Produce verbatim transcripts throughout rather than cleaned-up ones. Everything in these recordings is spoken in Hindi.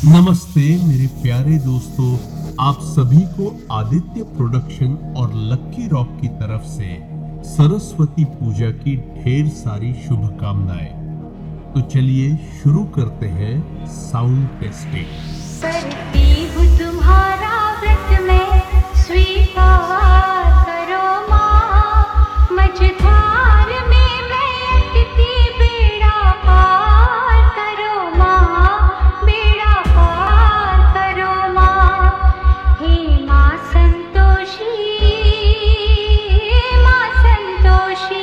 नमस्ते मेरे प्यारे दोस्तों, आप सभी को आदित्य प्रोडक्शन और लक्की रॉक की तरफ से सरस्वती पूजा की ढेर सारी शुभकामनाएं। तो चलिए शुरू करते हैं साउंड टेस्टिंग। करती हूँ तुम्हारा व्रत में, स्वीकार करो माँ। मझधार में मैं अटकी, बेड़ा पार करो माँ, बेड़ा पार करो माँ। हे माँ संतोषी, माँ संतोषी।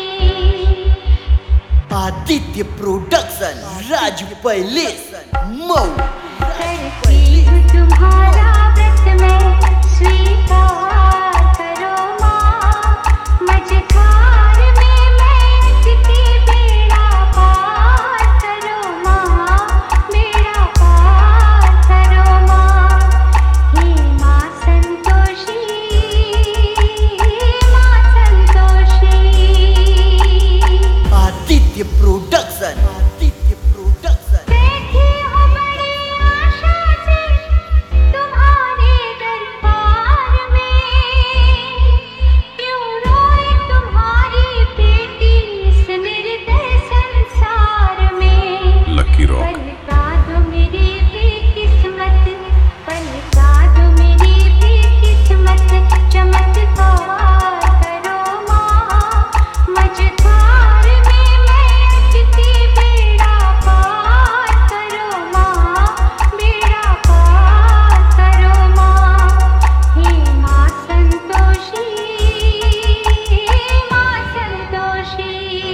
Aditya production, Raju palace, Mau. करती हूँ तुम्हारा व्रत में, स्वीकार करो माँ। मझधार में मैं अटकी, बेड़ा पार करो माँ, बेड़ा पार करो माँ। हे माँ संतोषी, माँ संतोषी। Aditya production, Aditya production. बैठी हूँ बड़ी आशा से तुम्हारे दरबार में, क्यों रोए तुम्हारी बेटी इस निर्दय संसार में। Lucky rock. पलटा दो मेरी भी किस्मत, पलटा दो मेरी भी किस्मत। चमत्कार करो माँ, मझधार में मैं अटकी, बेड़ा पार करो माँ, बेड़ा पार करो माँ। हे माँ संतोषी, माँ संतोषी।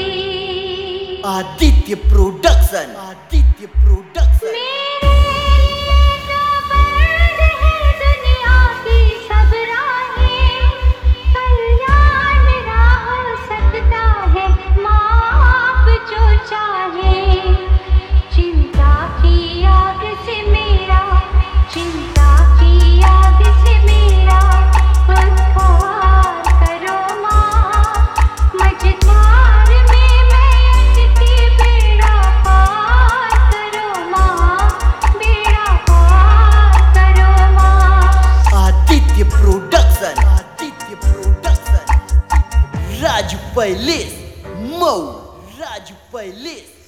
Aditya production, Aditya production. मेरे लिए तो बंद है दुनिया की सब राहें, कल्याण मेरा हो सकता है माँ, आप जो चाहे। चिंता की आग से मेरा, चिंता की आग से मेरा उद्धार करो माँ। मझधार में मैं अटकी, बेड़ा पार करो माँ, बेड़ा पार करो माँ। Aditya production, Aditya production. Raju palace, Mau. Raju palace.